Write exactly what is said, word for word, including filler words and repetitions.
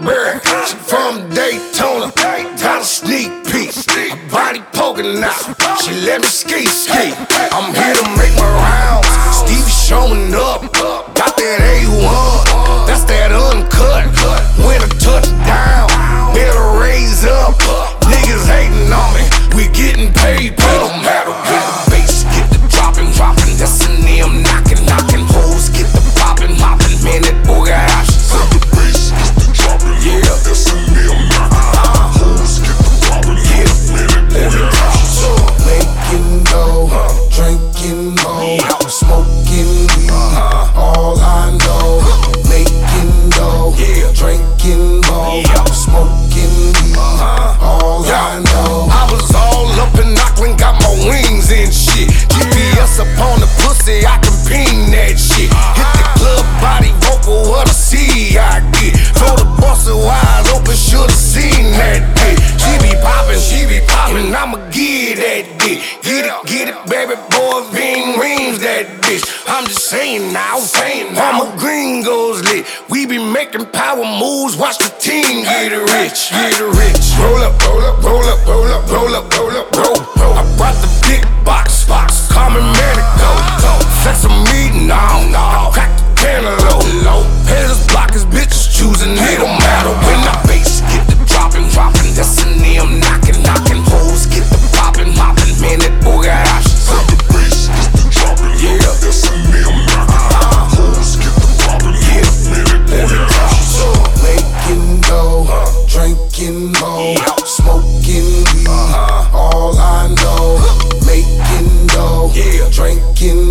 Blackberry. She from Daytona, got a sneak peek. Her body poking out, she let me ski ski. I'm here to make my rounds. Stevie showing up, got that A one, that's that uncut. When I touch down, better raise up. Niggas hating on me, we getting paid, but no matter when the bass get the dropping, dropping. That's an M knocking, knocking. Hoes get the popping, popping. Man, that boy got options. When the bass gets the dropping, yeah, that's an M knocking. Hoes get the popping, yeah, man, that boy got options. Making dough, drinking more, smoking weed, all I know. Making dough, drinking more, smoking weed, all I know. I was all up in Auckland, got my wings and shit. G P S up on the pussy, I can ping that shit. Hit the club, body vocal, what I see I get. Throw the bustle wide open, should've seen that dick. She be poppin', she be poppin', I'ma get that dick. Get it, get it, baby boy, ring rings that bitch. I'm just saying now, saying now. All my gringos lit, we be making power moves, watch the team get rich, get rich. Roll up, roll up, roll up, roll up, roll up, roll up, roll, roll. I brought the big box, box, call me Manico. Flex a meeting, no, no. I crack the cantaloupe, low. Haters blockers, bitches choosing, it don't matter when the bass get the dropping, dropping. That's an M knocking, knocking. Hoes get the popping, popping. Man, that boy got options. When the bass gets the dropping, yeah, that's an M knocking. Hoes get the popping, yeah, man, that boy got options. Making dough, drinking more, smoking weed, all I know. Making dough, drinking